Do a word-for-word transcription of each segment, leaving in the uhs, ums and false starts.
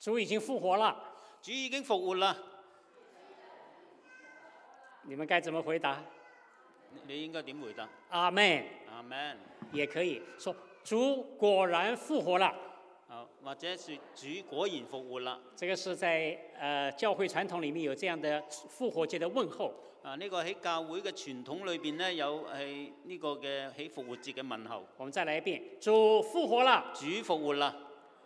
主已經復活了。 主已經復活啦。 你們該怎麼回答？ 你應該點回答？ 阿門。 阿門。 也可以說主果然復活了。 啊，或者說主果然復活啦。 這個是在呃教會傳統裡面有這樣的復活節的問候。 啊，呢、這個喺教會嘅傳統裏邊咧，有係呢個嘅喺復活節嘅問候。 我們再來一遍，主復活了。 主復活啦。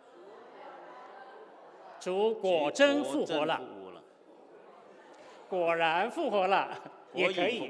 主果真復活了。果然復活了，也可以。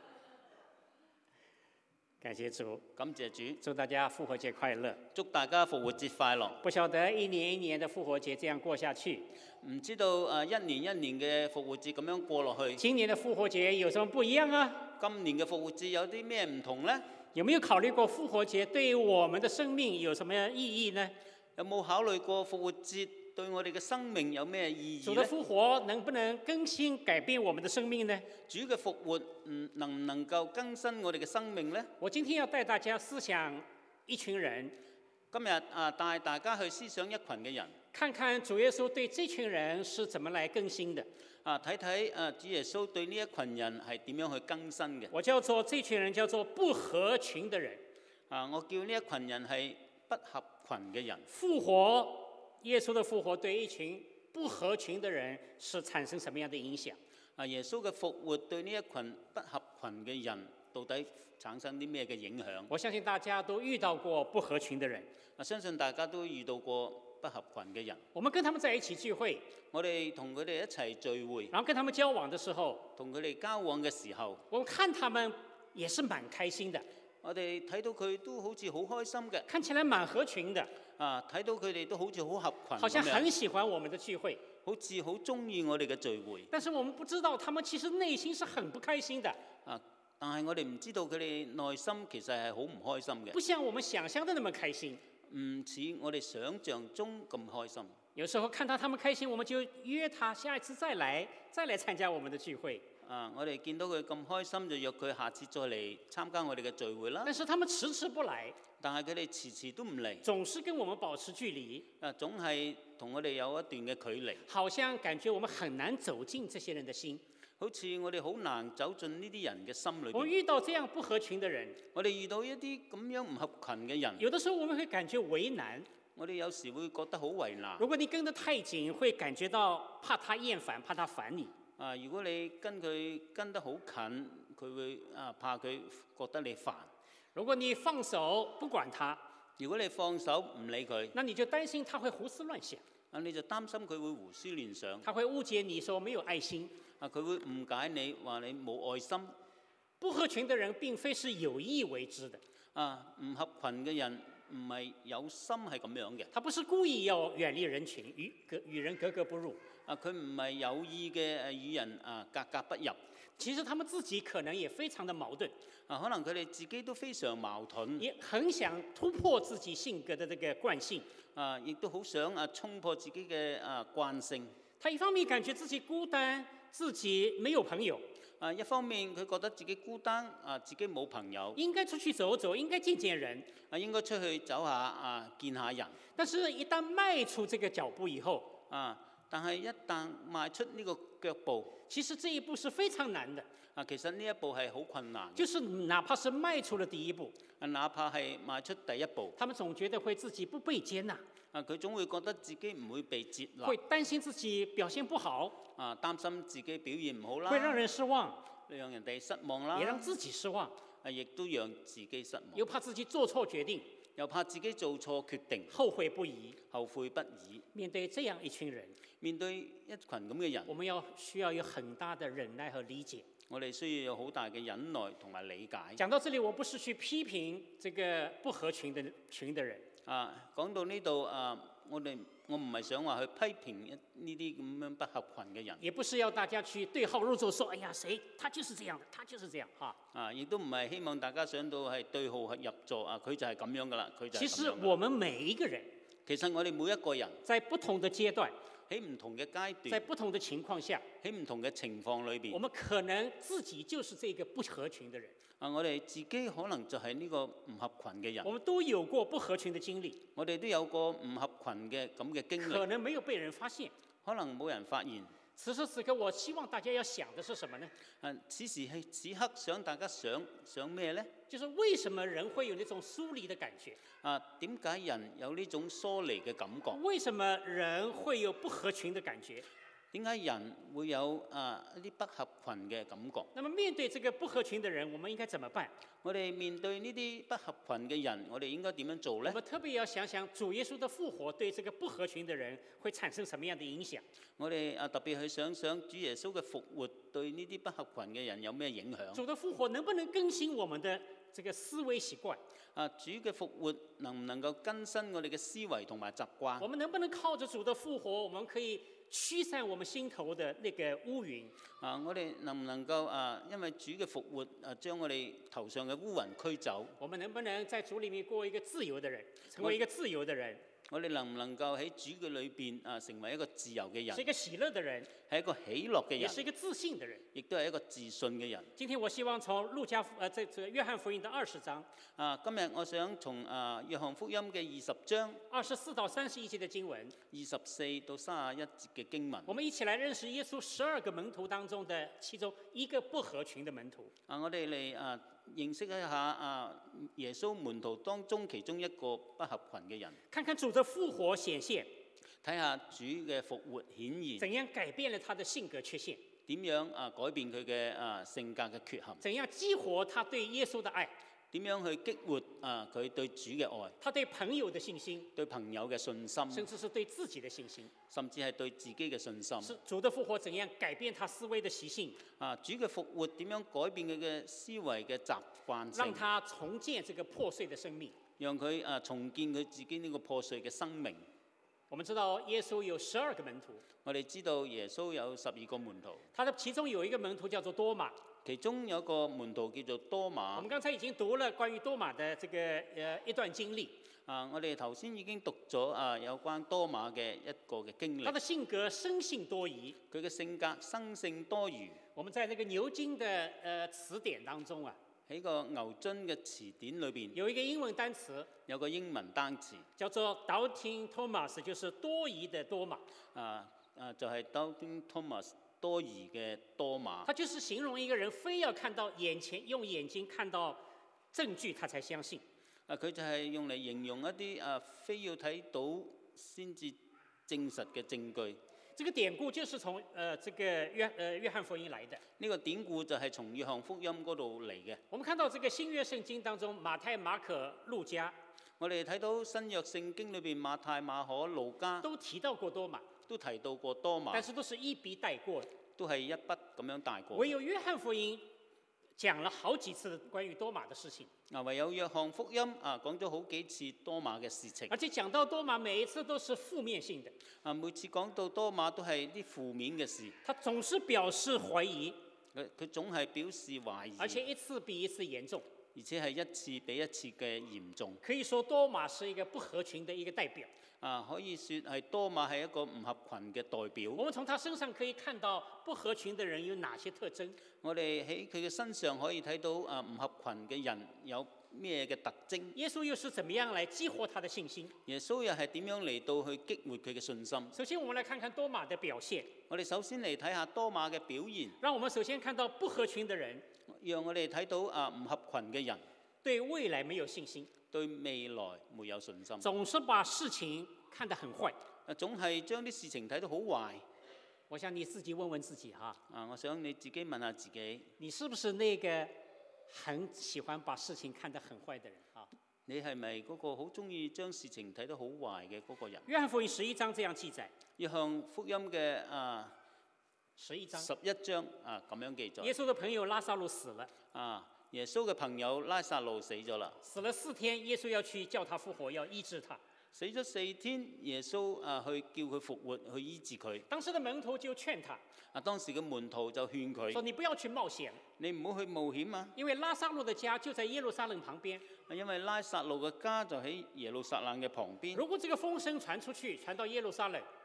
感謝主， 感謝主， 祝大家復活節快樂， 祝大家復活節快樂。 不曉得一年一年的復活節這樣過下去， 唔知道誒一年一年嘅復活節咁樣過落去。 今年的復活節有什麼不一樣啊？ 今年嘅復活節有啲咩唔同呢？ 有沒有考慮過復活節對於我們的生命有什麼意義呢？ 有冇考慮過復活節對我哋嘅生命有咩意義呢？ 主的復活能不能更新改變我們的生命呢？ 主嘅復活唔能唔能夠更新我哋嘅生命呢？ 我今天要帶大家思想一群人， 今日啊帶大家去思想一群嘅人， 看看主耶穌對這群人是怎麼來更新的。 啊，睇睇啊主耶穌對呢一群人係點樣去更新嘅。 我叫做這群人叫做不合群的人。 啊，我叫呢一群人係不合群嘅人。 復活。耶穌的復活對一群不合群的人是產生什麼樣的影響？ 啊，耶穌嘅復活對呢一群不合群嘅人到底產生啲咩嘅影響？ 我相信大家都遇到過不合群的人。 啊，相信大家都遇到過不合群嘅人。 我們跟他們在一起聚會， 我哋同佢哋一齊聚會， 然後跟他們交往的時候， 同佢哋交往嘅時候， 我們看他們也是蠻開心的。 我哋睇到佢都好似好開心嘅， 看起來蠻合群的。 啊，睇到佢哋都好似好合群， 好像很喜歡我們的聚會， 好似好中意我哋嘅聚會。 但是我們不知道，他們其實內心是很不開心的。 啊，但係我哋唔知道佢哋內心其實係好唔開心嘅。 不像我們想象的那麼開心， 唔似我哋想象中咁開心。 有時候看到他們開心，我們就約他下一次再來，再來參加我們的聚會。 啊！我哋見到佢咁開心，就約佢下次再嚟參加我哋嘅聚會啦。 但是他們遲遲不來， 但係佢哋遲遲都唔嚟， 總是跟我們保持距離。 啊，總係同我哋有一段嘅距離。 好像感覺我們很難走進這些人的心， 好似我哋好難走進呢啲人嘅心裏邊。 我遇到這樣不合群的人， 我哋遇到一啲咁樣唔合群嘅人， 有的時候我們會感覺為難。 我哋有時會覺得好為難。 如果你跟得太緊，會感覺到怕他厭煩，怕他煩你。 啊！如果你跟佢跟得好近，佢會啊怕佢覺得你煩。 如果你放手不管他， 如果你放手唔理佢， 那你就擔心他會胡思亂想。 啊，你就擔心佢會胡思亂想。 他會誤解你說沒有愛心。 啊，佢會誤解你話你冇愛心。 不合群的人並非是有意為之的。 啊，唔合群嘅人唔係有心係咁樣嘅。 他不是故意要遠離人群，與格與人格格不入。 啊，佢唔係有意嘅誒與人啊格格不入。 其實他們自己可能也非常的矛盾。 啊，可能佢哋自己都非常矛盾， 也很想突破自己性格的這個慣性。 啊，亦都好想啊衝破自己嘅啊慣性。 他一方面感覺自己孤單，自己沒有朋友。 啊，一方面佢覺得自己孤單，啊自己冇朋友。 應該出去走走，應該見見人。 啊，應該出去走下啊，見下人。 但是一旦邁出這個腳步以後， 啊，但係一旦邁出呢個腳步， 其實這一步是非常難的。 啊，其實呢一步係好困難。 就是哪怕是邁出了第一步， 啊，哪怕係邁出第一步， 他們總覺得會自己不被接納。 啊，佢總會覺得自己唔會被接納， 會擔心自己表現不好。 啊，擔心自己表現唔好啦， 會讓人失望， 讓人哋失望啦， 也讓自己失望。 啊，亦都讓自己失望。 又怕自己做錯決定， 又怕自己做錯決定， 後悔不已， 後悔不已。 面對這樣一群人， 面對一群咁嘅人， 我們要需要有很大的忍耐和理解。 我哋需要有好大嘅忍耐同埋理解。 講到這裡，我不是去批評這個不合群的群的人。 啊，講到呢度啊，我哋我唔係想話去批評一呢啲咁樣不合群嘅人， 也不是要大家去對號入座，說哎呀，誰他就是這樣的，他就是這樣哈。 啊，亦都唔係希望大家想到係對號入座啊，佢就係咁樣噶啦，佢就係咁樣。 其實我們每一個人， 其實我哋每一個人在不同的階段， 喺唔同嘅階段， 在不同的情況下， 喺唔同嘅情況裏邊， 我們可能自己就是這個不合群的人。 啊，我哋自己可能就係呢個唔合群嘅人。 我們都有過不合群的經歷， 我哋都有個唔合群嘅咁嘅經歷， 可能沒有被人發現。 可能冇人發現。 此時此刻，我希望大家要想的是什麼呢？ 啊，此時係此刻想大家想想咩呢？ 就是為什麼人會有那種疏離的感覺？ 啊，點解人有呢種疏離嘅感覺？ 為什麼人會有不合群的感覺？ 點解人會有啊一啲不合群嘅感覺？ 那麼面對這個不合群的人，我們應該怎麼辦？ 我哋面對呢啲不合群嘅人，我哋應該點樣做呢？ 我們特別要想想主耶穌的復活對這個不合群的人會產生什麼樣的影響？ 我哋啊特別去想想主耶穌嘅復活對呢啲不合群嘅人有咩影響？ 主的復活能不能更新我們的這個思維習慣？ 啊，主嘅復活能唔能夠更新我哋嘅思維同埋習慣？ 我們能不能靠着主的復活，我們可以驅散我們心頭的那個烏雲？ 啊，我哋能唔能夠啊，因為主嘅復活啊，將我哋頭上嘅烏雲驅走？ 我們能不能在主裡面過一個自由的人，成為一個自由的人？ 我哋能唔能夠喺主嘅裏邊啊，成為一個自由嘅人？ 是一個喜樂的人， 係一個喜樂嘅人， 也是一個自信的人， 亦都係一個自信嘅人。 今天我希望從路加呃這這約翰福音的二十章啊，今日我想從啊約翰福音嘅二十章二十四到三十一節的經文， 二十四到三十一節嘅經文， 我們一起來認識耶穌十二個門徒當中的其中一個不合群的門徒。 啊，我哋嚟啊認識一下啊耶穌門徒當中其中一個不合群嘅人， 看看主的復活顯現， 睇下主嘅復活顯現， 怎樣改變了他的性格缺陷， 點樣啊改變佢嘅啊性格嘅缺陷， 怎樣激活他對耶穌的愛， 點樣去激活啊佢對主嘅愛， 他對朋友的信心， 對朋友嘅信心， 甚至是對自己的信心， 甚至係對自己嘅信心。 是主的復活怎樣改變他思維的習性， 啊，主嘅復活點樣改變佢嘅思維嘅習慣性， 讓他重建這個破碎的生命。 讓佢啊重建佢自己呢個破碎嘅生命。 我們知道耶穌有十二個門徒， 我哋知道耶穌有十二個門徒， 他的其中有一個門徒叫做多馬。 其中有一個門徒叫做多我馬們。剛才已經讀了關於多馬的這個呃一段經歷， 啊，我哋頭先已經讀咗啊有關多馬嘅一個嘅經歷。 他的性格生性多疑。 佢嘅性格生性多疑。 我們在那個牛津的呃詞典當中啊， 喺個牛津嘅詞典裏邊有一個英文單詞有個英文單詞， 叫做 Doubting Thomas，就是多疑的多馬。 啊啊就係 Doubting Thomas， 多疑嘅多馬。 他就是形容一個人非要看到眼前，用眼睛看到證據，他才相信。 啊，佢就係用嚟形容一啲啊非要睇到先至證實嘅證據。 這個典故就是從呃這個約呃約翰福音來的。 呢個典故就係從約翰福音嗰度嚟嘅。 我們看到這個新約聖經當中，馬太、馬可、路加， 我哋睇到新約聖經裏邊馬太、馬可、路加都提到過多馬， 都提到過多馬， 但是都是一筆帶過的。 都係一筆咁樣帶過。 唯有約翰福音講了好幾次關於多馬的事情。 啊，唯有約翰福音啊講咗好幾次多馬嘅事情。 而且講到多馬，每一次都是負面性的。 啊，每次講到多馬都係啲負面嘅事。 他總是表示懷疑， 佢佢總係表示懷疑， 而且一次比一次嚴重。 而且係一次比一次嘅嚴重。 可以說多馬是一個不合群的一個代表。 啊，可以說係多馬係一個唔合群嘅代表。 我們從他身上可以看到不合群的人有哪些特徵。 我哋喺佢嘅身上可以睇到啊唔合群嘅人有咩嘅特徵。 耶穌又是怎麼樣來激活他的信心？ 耶穌又係點樣嚟到去激活佢嘅信心？ 首先，我們來看看多馬的表現。 我哋首先嚟睇下多馬嘅表現。 讓我們首先看到不合群的人， 讓我哋睇到啊唔合群嘅人對未來沒有信心， 對未來沒有信心， 總是把事情看得很壞。 啊，總係將啲事情睇得好壞。 我想你自己問問自己哈， 啊，我想你自己問下自己， 你是不是那個很喜歡把事情看得很壞的人啊？ 你係咪嗰個好中意將事情睇得好壞嘅嗰個人？ 約翰福音十一章這樣記載。 約翰福音嘅啊十一章。 十一章啊咁樣記載。 耶穌的朋友拉撒路死了。 啊，耶穌嘅朋友拉撒路死咗啦。 死了四天，耶穌要去叫他復活，要醫治他。 死咗四天，耶穌啊去叫佢復活，去醫治佢。 當時的門徒就勸他。 啊，當時嘅門徒就勸佢， 說你不要去冒險， 你唔好去冒險啊！ 因為拉撒路的家就在耶路撒冷旁邊。 因為拉撒路嘅家就喺耶路撒冷嘅旁邊。 如果這個風聲傳出去，傳到耶路撒冷，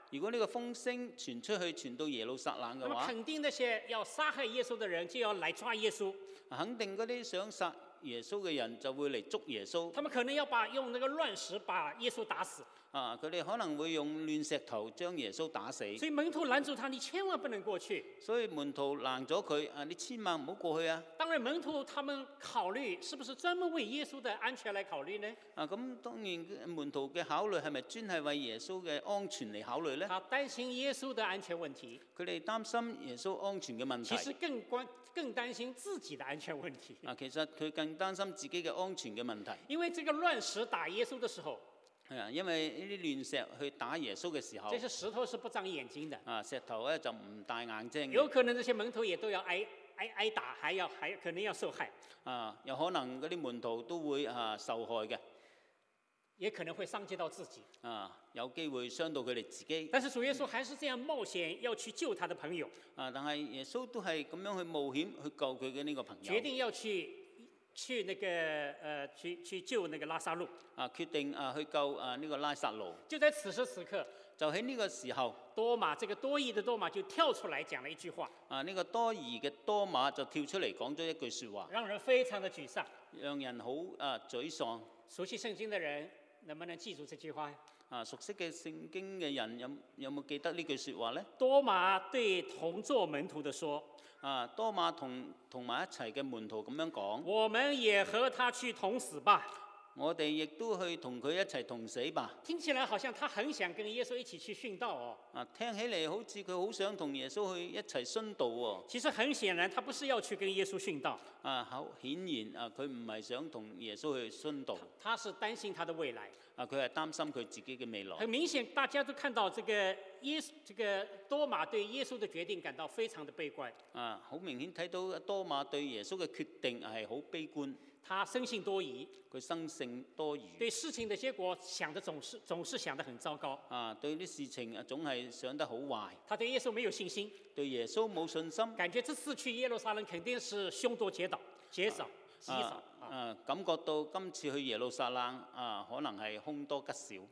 如果呢個風聲傳出去，傳到耶路撒冷那麼嘅話， 肯定那些要殺害耶穌的人就要來抓耶穌， 肯定嗰啲想殺耶穌嘅人就會嚟捉耶穌。 他們可能要把用那個亂石把耶穌打死。 啊！佢哋可能會用亂石頭將耶穌打死。 所以門徒攔住他，你千萬不能過去。 所以門徒攔咗佢啊！你千萬唔好過去啊！ 當然門徒他們考慮是不是專門為耶穌的安全來考慮呢？ 啊！咁當然門徒嘅考慮係咪專係為耶穌嘅安全嚟考慮呢？ 他擔心耶穌的安全問題。 佢哋擔心耶穌安全嘅問題。 其實更關更擔心自己的安全問題。 啊，其實佢更擔心自己嘅安全嘅問題。 因為這個亂石打耶穌的時候， 係啊，因為呢啲亂石去打耶穌嘅時候， 這些石頭是不長眼睛的。 啊，石頭咧就唔大眼睛嘅。 有可能這些門徒也都要挨挨挨打，還要還可能要受害。 啊，有可能嗰啲門徒都會啊受害嘅。 也可能會傷及到自己。 啊，有機會傷到佢哋自己。 但是主耶穌還是這樣冒險要去救他的朋友。 啊，但係耶穌都係咁樣去冒險去救佢嘅呢個朋友。 決定要去去那個呃去去救那個拉撒路。 啊，決定啊去救啊呢個拉撒路。 就在此時此刻， 就喺呢個時候， 多馬這個多疑的多馬就跳出來講了一句話。 啊，呢個多疑嘅多馬就跳出嚟講咗一句説話， 讓人非常的沮喪， 讓人好啊沮喪。 熟悉聖經的人能不能記住這句話？ 啊，熟悉嘅聖經嘅人有有冇記得呢句説話呢？ 多馬對同做門徒的說： 啊，多馬同同埋一齊嘅門徒咁樣講， 我們也和他去同死吧。 我哋亦都去同佢一齊同死吧。 聽起來好像他很想跟耶穌一起去殉道哦。 啊，聽起嚟好似佢好想同耶穌去一齊殉道喎。 其實很顯然，他不是要去跟耶穌殉道。 啊，好顯然啊，佢唔係想同耶穌去殉道。 他是擔心他的未來。 啊，佢係擔心佢自己嘅未來。 很明顯，大家都看到這個耶穌，這個多馬對耶穌的決定感到非常的悲觀。 啊，好明顯睇到多馬對耶穌嘅決定係好悲觀。 他生性多疑， 佢生性多疑， 對事情的結果想得總是總是想得很糟糕。 啊，對啲事情啊總係想得好壞。 他對耶穌沒有信心， 對耶穌冇信心， 感覺這次去耶路撒冷肯定是凶多吉少，劫少稀少。 啊，啊，感覺到今次去耶路撒冷啊，可能係凶多吉少。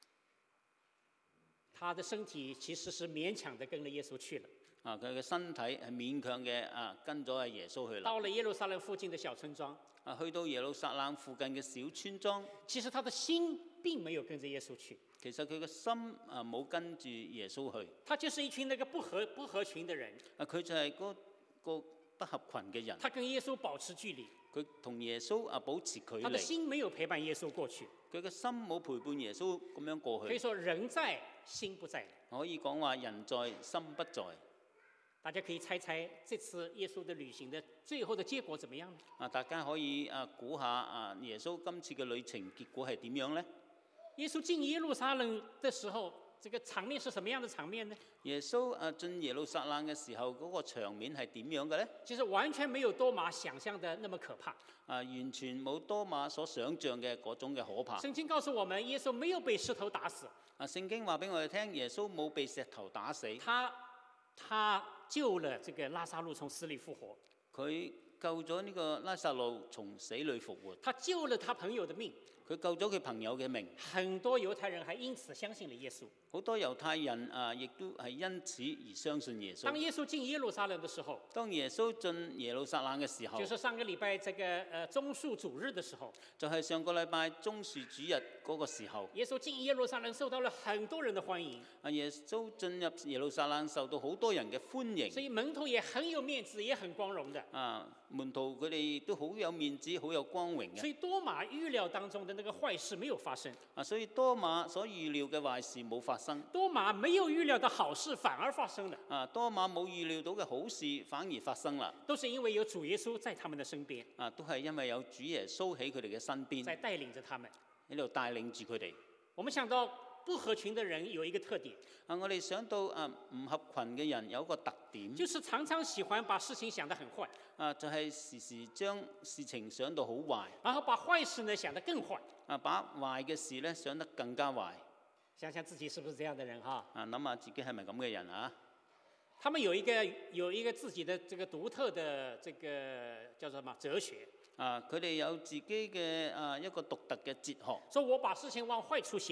他的身體其實是勉強地跟了耶穌去了。 啊，佢嘅身體係勉強嘅啊，跟咗阿耶穌去啦。 到了耶路撒冷附近的小村莊。 啊，去到耶路撒冷附近嘅小村莊， 其實他的心並沒有跟着耶穌去。 其實佢嘅心啊冇跟住耶穌去。 他就是一群那個不合不合群的人。 啊，佢就係嗰個不合群嘅人。 他跟耶穌保持距離。 佢同耶穌啊保持距離。 他的心沒有陪伴耶穌過去。 佢嘅心冇陪伴耶穌咁樣過去。 可以說人在心不在。 可以講話人在心不在。 大家可以猜猜這次耶穌的旅行的最後的結果怎麼樣呢？ 啊，大家可以啊估下啊耶穌今次嘅旅程結果係點樣呢？ 耶穌進耶路撒冷的時候，這個場面是什麼樣的場面呢？ 耶穌啊進耶路撒冷嘅時候，嗰個場面係點樣嘅呢？ 其實完全沒有多馬想象的那麼可怕。 啊，完全冇多馬所想象嘅嗰種嘅可怕。 聖經告訴我們，耶穌沒有被石頭打死。 啊，聖經話俾我哋聽，耶穌冇被石頭打死。 他他救了這個拉撒路從死裏復活。 佢救咗呢個拉撒路從死裏復活。 他救了他朋友的命。 佢救咗佢朋友嘅命。 很多猶太人還因此相信了耶穌。 好多猶太人啊，亦都係因此而相信耶穌。 當耶穌進耶路撒冷的時候， 當耶穌進耶路撒冷嘅時候， 就是上個禮拜這個呃棕樹主日的時候， 就係上個禮拜棕樹主日嗰個時候， 耶穌進耶路撒冷受到了很多人的歡迎。 啊，耶穌進入耶路撒冷受到好多人嘅歡迎， 所以門徒也很有面子，也很光榮的。 啊，門徒佢哋都好有面子，好有光榮嘅。 所以多馬預料當中的那個壞事沒有發生。 啊，所以多馬所預料嘅壞事冇發生。 多馬沒有預料的好事反而發生了。 啊，多馬冇預料到嘅好事反而發生啦。 都是因為有主耶穌在他們的身邊。 啊，都係因為有主耶穌喺佢哋嘅身邊， 在帶領着他們， 喺度帶領住佢哋。 我們想到不合群的人有一個特點。 啊，我哋想到啊，唔合群嘅人有一個特點， 就是常常喜歡把事情想得很壞。 啊，就係時時將事情想到好壞， 然後把壞事呢想得更壞。 啊，把壞嘅事咧想得更加壞。 想想自己是不是這樣的人哈？ 啊，諗下自己係咪咁嘅人啊？ 他們有一個有一個自己的這個獨特的這個叫做什麼哲學。 啊，佢哋有自己嘅啊一個獨特嘅哲學。 說我把事情往壞處想。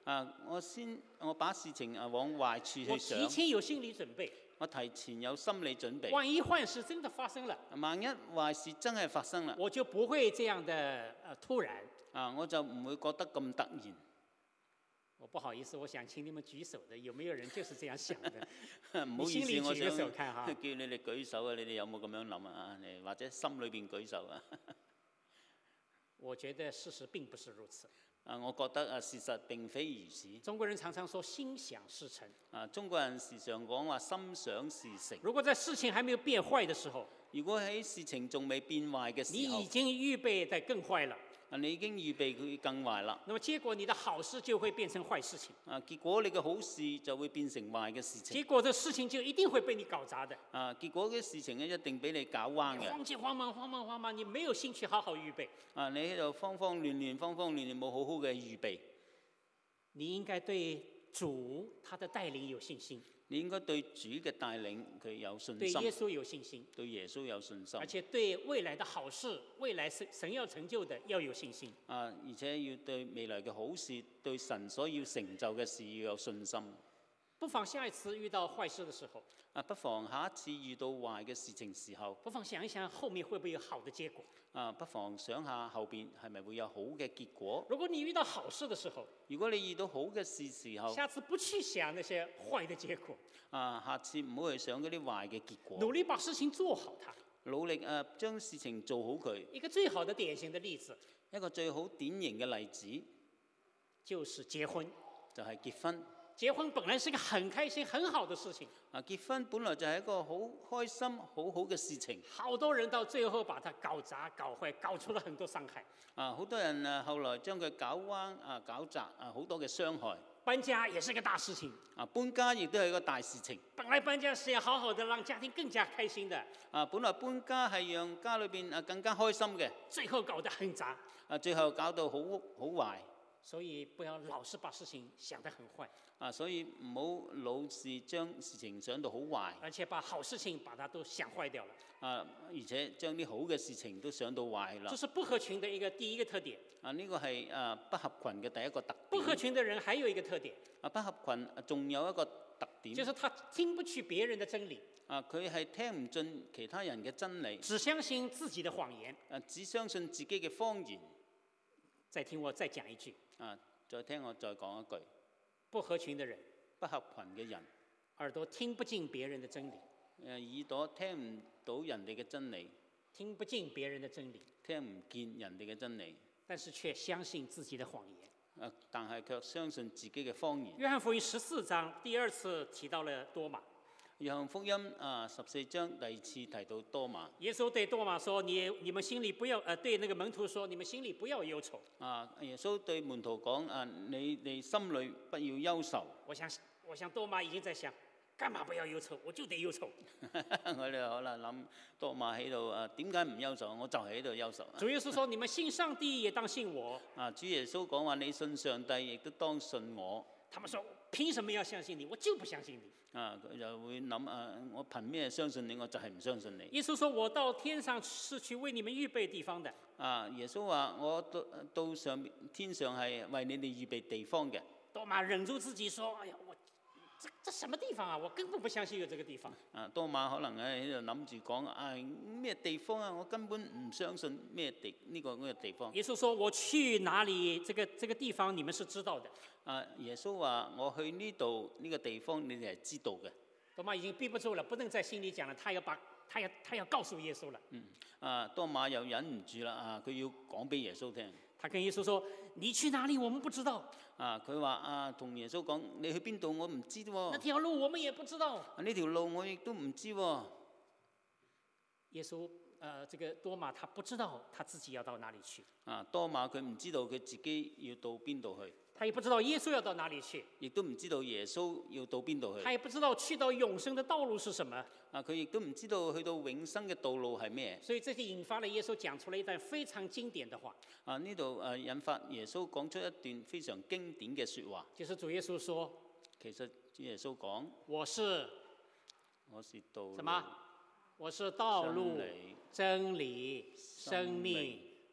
啊，我先我把事情啊往壞處我去想， 提前有心理準備， 我提前有心理準備。 萬一壞事真的發生了， 萬一壞事真係發生啦， 我就不會這樣的呃突然。 啊，我就唔會覺得咁突然。 我不好意思，我想請你們舉手的，有沒有人就是這樣想的？ 唔好意思， 你心裏我想舉個手看哈叫你哋舉手啊！你哋有冇咁樣諗啊？你或者心裏邊舉手啊？ 我覺得事實並不是如此。 啊，我覺得啊，事實並非如此。 中國人常常說心想事成。 啊，中國人時常講話心想事成。 如果在事情還沒有變壞的時候， 如果喺事情仲未變壞嘅時候， 你已經預備得更壞了。 啊，你已經預備佢更壞啦。 那麼結果你的好事就會變成壞事情。 啊，結果你嘅好事就會變成壞嘅事情。 結果這事情就一定會被你搞砸的。 啊，結果嘅事情咧一定俾你搞彎嘅。 慌急慌忙慌忙慌忙，你沒有興趣好好預備。 啊，你喺度慌慌亂亂、慌慌亂亂，冇好好嘅預備。 你應該對主他的帶領有信心。 你應該對主嘅帶領佢有信對心， 耶穌有信心， 對耶穌有信心， 而且對未來的好事、未來神神要成就的要有信心。 啊，而且要對未來嘅好事、對神所要成就嘅事要有信心。 不妨下一次遇到壞事的時候， 啊，不妨下一次遇到壞嘅事情時候， 不妨想一想後面會不會有好的結果。 啊，不妨想下後邊係咪會有好嘅結果。 如果你遇到好事的時候， 如果你遇到好嘅事時候， 下次不去想那些壞的結果， 啊，下次唔好去想嗰啲壞嘅結果， 努力把事情做好它。 努力啊將事情做好佢。 一個最好的典型的例子一個最好典型嘅例子就是結婚。 就係結婚。 結婚本來是一個很開心、很好的事情。 啊，結婚本來就係一個好開心、好好嘅事情。 好多人到最後把它搞砸、搞壞，搞出了很多傷害。 啊，好多人啊，後來將佢搞彎啊、搞砸啊，好多嘅傷害。 搬家也是一個大事情。 啊，搬家亦都係一個大事情。 本來搬家是要好好的讓家庭更加開心的。 啊，本來搬家係讓家裏邊啊更加開心嘅。 最後搞得很雜。 啊，最後搞到好好壞。 所以不要老是把事情想得很壞。 啊，所以唔好老是將事情想到好壞。 而且把好事情把它都想壞掉了。 啊，而且將啲好嘅事情都想到壞啦。 這是不合群的一個第一個特點。 啊，呢個係啊不合群嘅第一個特點。 不合群的人還有一個特點。 啊，不合群仲有一個特點。 就是他聽不去別人的真理。 啊，佢係聽唔進其他人嘅真理。 只相信自己的謊言。 啊，只相信自己嘅謊言。 再聽我再講一句。 啊，再聽我再講一句。 不合群的人， 不合群嘅人， 耳朵聽不進別人的真理。 誒，耳朵聽唔到人哋嘅真理， 聽不進別人的真理， 聽唔見人哋嘅真理， 但是卻相信自己的謊言。 誒，但係卻相信自己嘅謊言。 約翰福音十四章第二次提到了多馬。 約翰福音啊十四章第二次提到多馬。 耶穌對多馬說：你你們心裡不要，呃，對那個門徒說：你們心裡不要憂愁。 啊，耶穌對門徒講：啊，你哋心裡不要憂愁。 我想，我想多馬已經在想，幹嘛不要憂愁？我就得憂愁。 我哋可能諗多馬喺度啊，點解唔憂愁？我就喺度憂愁。 主耶穌說：你們信上帝也當信我。 啊，主耶穌講話：你信上帝，亦都當信我。 他們說：憑什麼要相信你？我就不相信你。 啊，佢就會諗啊，我憑咩相信你？我就係唔相信你。 耶穌說：我到天上是去為你們預備地方的。 啊，耶穌話：我到到上面天上係為你哋預備地方嘅。 多馬忍住自己說：哎呀，我這這什麼地方啊？我根本不相信有這個地方。 啊，多馬可能喺度諗住講：啊，咩地方啊？我根本唔相信咩地呢個呢個地方。 耶穌說：我去哪裡？這個這個地方你們是知道的。 啊，耶穌話：我去呢度呢個地方，你哋係知道嘅。 多馬已經憋不住了，不能在心裡講了，他要把，他要，他要告訴耶穌了。 嗯，啊，多馬又忍唔住啦，啊，佢要講俾耶穌聽。 他跟耶穌說：你去哪裡？我們不知道。 啊，佢話啊，同耶穌講：你去邊度？我唔知喎。 那條路我們也不知道。 啊，呢條路我亦都唔知喎。 耶穌，呃，這個多馬他不知道他自己要到哪裡去。 啊，多馬佢唔知道佢自己要到邊度去。 他也不知道耶穌要到哪裡去， 亦都唔知道耶穌要到邊度去。 他也不知道去到永生的道路是什麼。 啊，佢亦都唔知道去到永生嘅道路係咩。 所以這就引發了耶穌講出了一段非常經典的話。 啊，呢度誒引發耶穌講出一段非常經典嘅説話。 就是主耶穌說： 其實主耶穌講： 我是我是道路。 什麼？我是道路、真理、生命。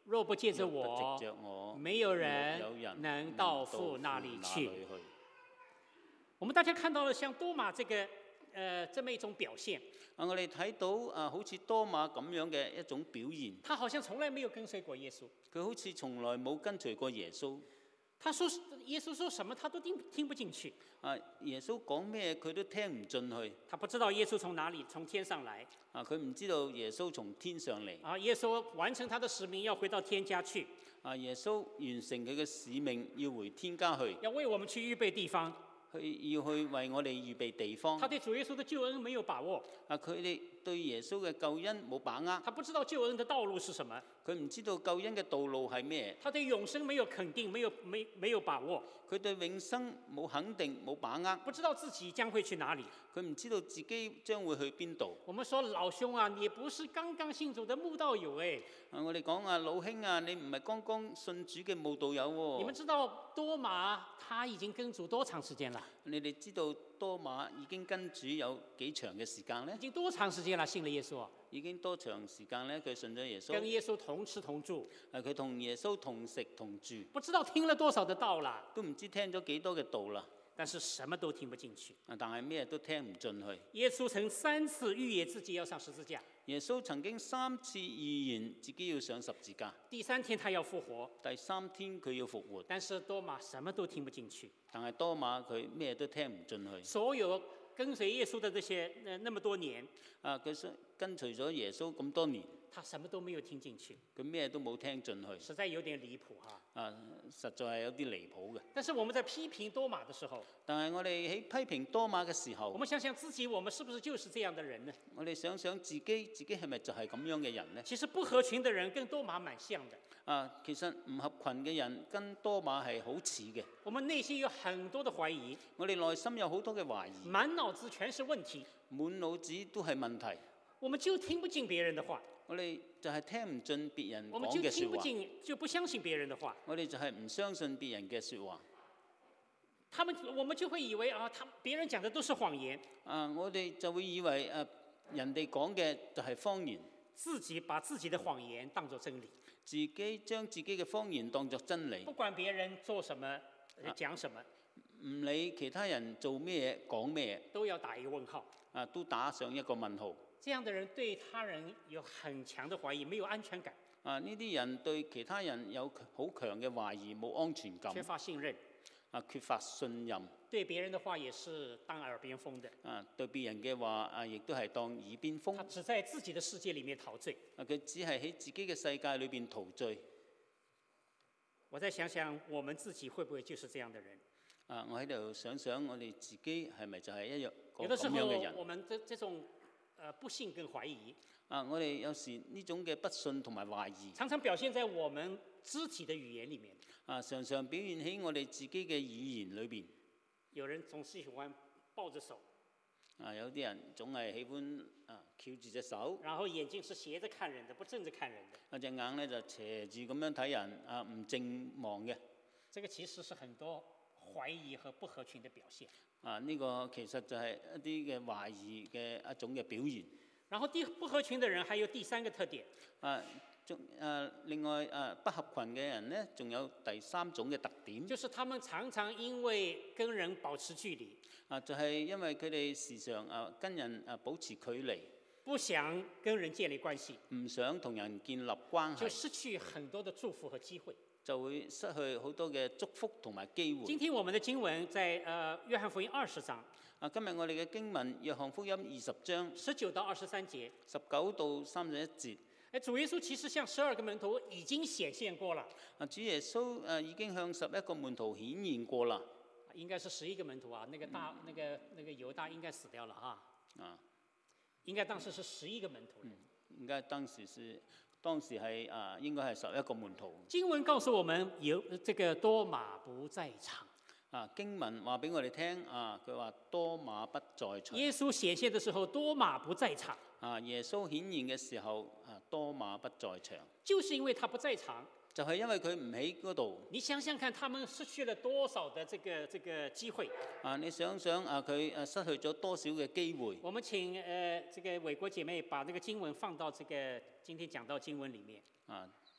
若不借着若不我， 藉着我， 没有人沒有人能到父那里去。我們大家看到了像多馬這個呃這麼一種表現， 啊，我哋睇到啊，好似多馬咁樣嘅一種表現， 他好像從來沒有跟隨過耶穌。 佢好似從來冇跟隨過耶穌。 他說耶穌說什麼，他都聽聽不進去。 啊，耶穌講咩佢都聽唔進去。 他不知道耶穌從哪裡從天上來。 啊，佢唔知道耶穌從天上嚟。 啊，耶穌完成他的使命，要回到天家去。 啊，耶穌完成佢嘅使命，要回天家去， 要為我們去預備地方。 去要去為我哋預備地方。 他對主耶穌的救恩沒有把握。 啊，佢哋對耶穌嘅救恩冇把握。 他不知道救恩的道路是什麼。 佢唔知道救恩嘅道路係咩。 他對永生沒有肯定，沒有沒沒有把握。 佢對永生冇肯定冇把握。 不知道自己將會去哪裡。 佢唔知道自己將會去邊度。 我們說老兄啊，你不是剛剛信主的慕道友誒。 啊，我哋講啊，老兄啊，你唔係剛剛信主嘅慕道友喎。 你們知道多馬他已經跟主多長時間了？ 你哋知道多馬已經跟主有幾長嘅時間呢？ 已經多長時間了？信了耶穌。 已經多長時間呢？佢信咗耶穌。 跟耶穌同吃同住。 係佢同耶穌同食同住。 不知道聽了多少的道啦。 都唔知聽咗幾多嘅道啦。 但是什麼都聽不進去。 啊，但係咩都聽唔進去。 耶穌曾三次預言自己要上十字架。 耶穌曾經三次預言自己要上十字架。 第三天他要復活。 第三天佢要復活。 但是多馬什麼都聽不進去。 但係多馬佢咩都聽唔進去。 所有跟隨耶穌的這些呃那麼多年， 啊，佢跟隨咗耶穌咁多年， 他什麼都沒有聽進去。 佢咩都冇聽進去。 實在有點離譜哈。 啊，實在係有啲離譜嘅。 但是我們在批評多馬的時候， 但係我哋喺批評多馬嘅時候， 我們想想自己，我們是不是就是這樣的人呢？ 我哋想想自己，自己係咪就係咁樣嘅人呢？ 其實不合群的人跟多馬蠻像的。 啊，其實唔合群嘅人跟多馬係好似嘅。 我們內心有很多的懷疑， 我哋內心有好多嘅懷疑， 滿腦子全是問題， 滿腦子都係問題。 我們就聽不進別人的話， 我哋就係聽唔進別人我們就講嘅説話， 聽不進，就不相信別人的話。 我哋就係唔相信別人嘅説話。 他們，我們就會以為啊，他別人講的都是謊言。 啊，我哋就會以為誒人哋講嘅就係謊言， 自己把自己的謊言當作真理， 自己將自己嘅謊言當作真理， 不管別人做什麼、講什麼， 唔理其他人做咩講咩， 都要打一個問號。 啊，都打上一個問號。 這樣的人對他人有很強的懷疑，沒有安全感。 啊，呢啲人對其他人有好強嘅懷疑，冇安全感， 缺乏信任。 啊，缺乏信任。 對別人的話也是當耳邊風的。 啊，對別人嘅話啊，亦都係當耳邊風。 他只在自己的世界裡面陶醉。 啊，佢只係喺自己嘅世界裏邊陶醉。 我再想想，我們自己會不會就是這樣的人？ 啊，我喺度想想，我哋自己係咪就係一樣有的時候咁樣嘅人？ 我們這這種呃不信跟懷疑， 啊，我哋有時呢種嘅不信同埋懷疑， 常常表現在我們肢體的語言裡面。 啊，常常表現喺我哋自己嘅語言裏邊。 有人總是喜歡抱着手， 啊，有啲人總係喜歡啊翹住隻手， 然後眼睛是斜着看人的，不正着看人的。 啊，隻眼咧就斜住咁樣睇人，啊唔正望嘅。 這個其實是很多懷疑和不合群的表現。 啊，呢個其實就係一啲嘅懷疑嘅一種嘅表現。 然後第不合群的人還有第三個特點。 啊，仲誒另外誒不合群嘅人咧，仲有第三種嘅特點， 就是他們常常因為跟人保持距離， 啊，就係因為佢哋時常誒跟人誒保持距離， 不想跟人建立關係， 唔想同人建立關係， 就失去很多的祝福和機會， 就會失去好多嘅祝福同埋機會。 今天我們的經文在呃約翰福音二十章， 啊，今日我哋嘅經文約翰福音二十章十九到二十三節， 十九到三十一節。 誒，主耶穌其實向十二個門徒已經顯現過了。 啊，主耶穌誒已經向十一個門徒顯現過啦。 應該是十一個門徒啊，那個大、嗯、那個那個猶大應該死掉了哈。啊，應該當時是十一個門徒。 嗯，應該當時是當時係啊，應該係十一個門徒。 經文告訴我們有這個多馬不在場。 啊，經文話俾我哋聽啊，佢話多馬不在場。 耶穌顯現的時候，多馬不在場。 啊，耶穌顯現嘅時候，啊，多馬不在場。 就是因為他不在場， 就係因為佢唔喺嗰度。 你想想看，他們失去了多少的這個這個機會？ 啊，你想想啊，佢誒失去咗多少嘅機會？ 我們請誒、呃、這個偉國姐妹把那個經文放到這個今天講到經文裡面。 啊，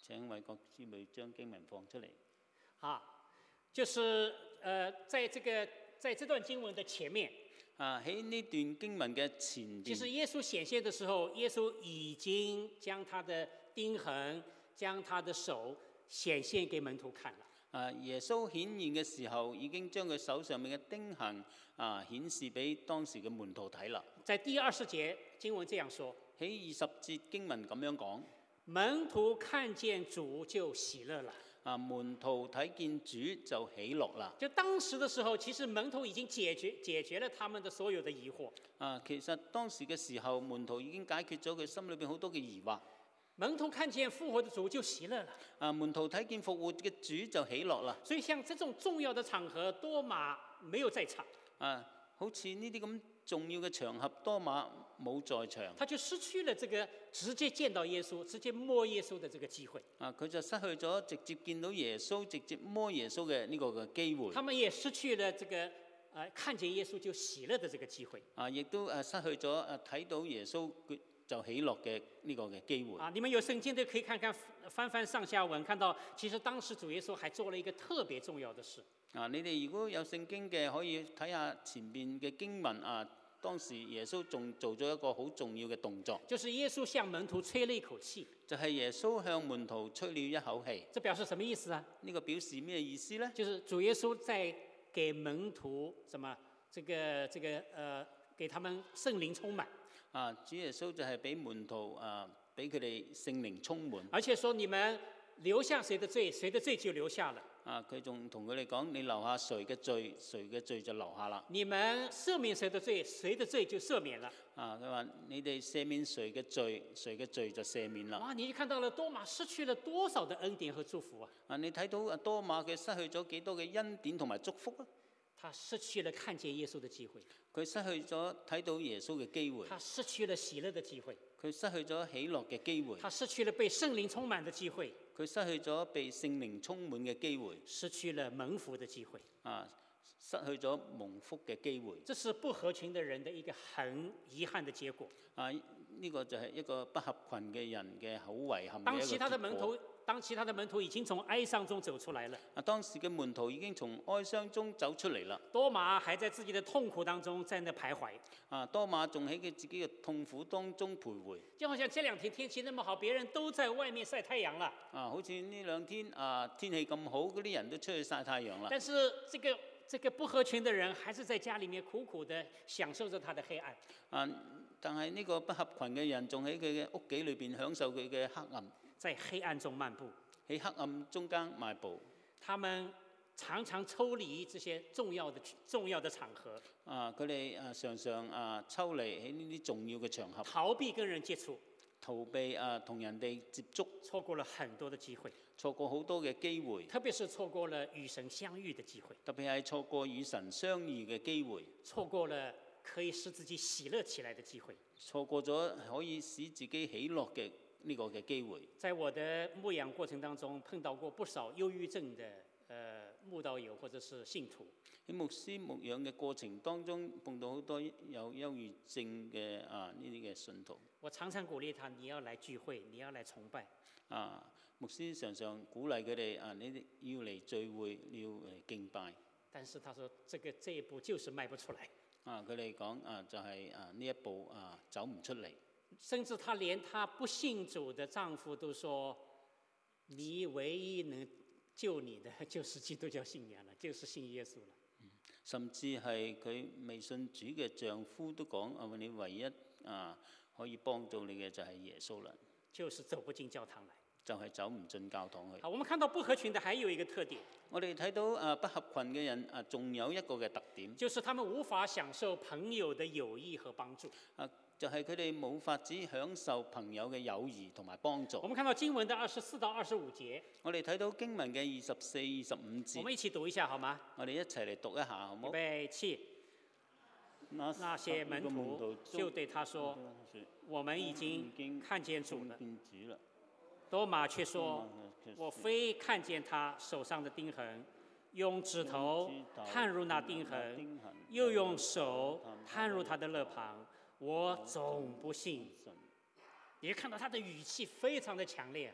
請為各姊妹將經文放出嚟。 啊，就是呃，在這個在這段經文的前面， 啊，喺呢段經文嘅前邊， 其實耶穌顯現的時候，耶穌已經將他的釘痕、將他的手顯現給門徒看了。 啊，耶穌顯現嘅時候，已經將佢手上面嘅釘痕啊顯示俾當時嘅門徒睇啦。 在第二十節經文這樣說， 喺二十節經文咁樣講， 門徒看見主就喜樂了。 啊，門徒睇見主就喜樂啦。 就當時的時候，其實門徒已經解決解決了他們的所有的疑惑。 啊，其實當時嘅時候，門徒已經解決咗佢心裏邊好多嘅疑惑。 門徒看見復活的主就喜樂了。 啊，門徒睇見復活嘅主就喜樂啦。 所以像這種重要的場合，多馬沒有在場。 啊，好似呢啲咁重要嘅場合，多馬冇在場， 他就失去了這個直接見到耶穌、直接摸耶穌的這個機會。 啊，佢就失去咗直接見到耶穌、直接摸耶穌嘅呢個嘅機會。 他們也失去了這個呃看見耶穌就喜樂的這個機會。 啊，亦都誒失去咗誒睇到耶穌就喜樂嘅呢個嘅機會。 啊，你們有聖經都可以看看翻翻上下文，看到其實當時主耶穌還做了一個特別重要的事。 啊，你哋如果有聖經嘅，可以睇下前邊嘅經文啊。當時耶穌仲做咗一個好重要嘅動作， 就是耶穌向門徒吹了一口氣。 就係耶穌向門徒吹了一口氣。 這表示什麼意思啊？ 呢個表示咩意思呢？ 就是主耶穌在給門徒什麼？這個這個呃，給他們聖靈充滿。 啊，主耶穌就係俾門徒啊，俾佢哋聖靈充滿。 而且說你們留下誰的罪，誰的罪就留下了。 啊！佢仲同佢哋講：你留下誰嘅罪，誰嘅罪就留下啦。 你們赦免誰的罪，誰的罪就赦免了。 啊！佢話：你哋赦免誰嘅罪，誰嘅罪就赦免啦。 哇！你就看到了多馬失去了多少的恩典和祝福啊！ 啊！你睇到啊，多馬佢失去咗幾多嘅恩典同埋祝福啊？ 他失去了看見耶穌的機會。 佢失去咗睇到耶穌嘅機會。 他失去了喜樂的機會。 佢失去咗喜樂嘅機會。 他失去了被聖靈充滿的機會。 佢失去咗被聖靈充滿嘅機會。 失去了蒙福的機會。 啊！失去咗蒙福嘅機會。 這是不合群的人的一個很遺憾的結果。 啊！呢個就係一個不合群嘅人嘅好遺憾嘅一個結果。 當其他的門徒，當其他的門徒已經從哀傷中走出來了。 啊！當時嘅門徒已經從哀傷中走出嚟啦。 多馬還在自己的痛苦當中在那徘徊。 啊！多馬仲喺佢自己嘅痛苦當中徘徊。 就好像這兩天天氣那麼好，別人都在外面曬太陽了。 啊！好似呢兩天啊天氣咁好，嗰啲人都出去曬太陽啦。 但是這個這個不合群的人，還是在家裡面苦苦地享受着他的黑暗。 啊！但係呢個不合群嘅人，仲喺佢嘅屋企裏邊享受佢嘅黑暗。 在黑暗中漫步。 喺黑暗中間邁步。 他們常常抽離這些重要的重要的場合。 啊！佢哋啊常常啊抽離喺呢啲重要嘅場合。 逃避跟人接觸。 逃避啊同人哋接觸。 錯過了很多的機會。 錯過好多嘅機會。 特別是錯過了與神相遇的機會。 特別係錯過與神相遇嘅機會。 錯過了可以使自己喜樂起來的機會。 錯過咗可以使自己喜樂嘅呢個嘅機會。 在我的牧養過程當中，碰到過不少憂鬱症的呃慕道友或者是信徒。 喺牧師牧養嘅過程當中，碰到好多有憂鬱症嘅啊呢啲嘅信徒。 我常常鼓勵他，你要來聚會，你要來崇拜。 啊，牧師常常鼓勵佢哋啊，你哋要嚟聚會，你要嚟敬拜。 但是他說，這個這一步就是邁不出來。 啊，佢哋講啊，就係、是、啊呢一步啊走唔出嚟。 甚至他連他不信主的丈夫都說，你唯一能救你的就是基督教信仰了，就是信耶穌了。 嗯、甚至係佢未信主嘅丈夫都講啊，你唯一啊可以幫助你嘅就係耶穌啦。 就是走不進教堂來。 就係走唔進教堂去。 好，我們看到不合群的還有一個特點。 我哋睇到啊不合群嘅人啊，仲有一個嘅特點， 就是他們無法享受朋友的友誼和幫助。 啊，就係佢哋冇法子享受朋友嘅友誼同埋幫助。 我們看到經文的二十四到二十五節。 我哋睇到經文嘅二十四、二十五節。 我們一起讀一下好嗎？ 我哋一齊嚟讀一下好唔好？ 預備起。那些門徒就對他說：我們已經看見主了。多馬卻說：我非看見他手上的釘痕，用指頭探入那釘痕，又用手探入他的肋旁，我總不信。你看到他的語氣非常的強烈。